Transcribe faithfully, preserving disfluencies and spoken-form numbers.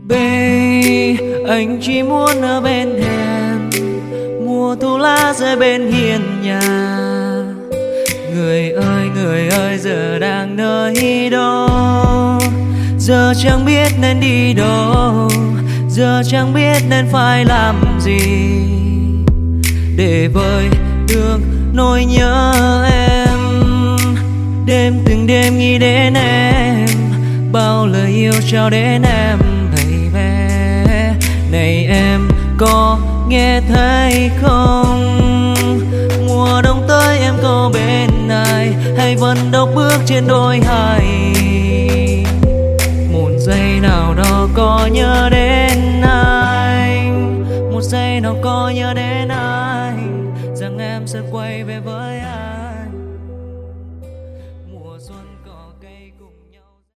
Babe, anh chỉ muốn ở bên em, mùa thu lá rơi bên hiên nhà. Người ơi, người ơi, giờ đang nơi đâu? Giờ chẳng biết nên đi đâu, giờ chẳng biết nên phải làm gì để vơi được nỗi nhớ em. Đêm từng đêm nghĩ đến em, bao lời yêu trao đến em. Này em có nghe thấy không? Mùa đông tới em có bên ai, hay vẫn độc bước trên đôi hải?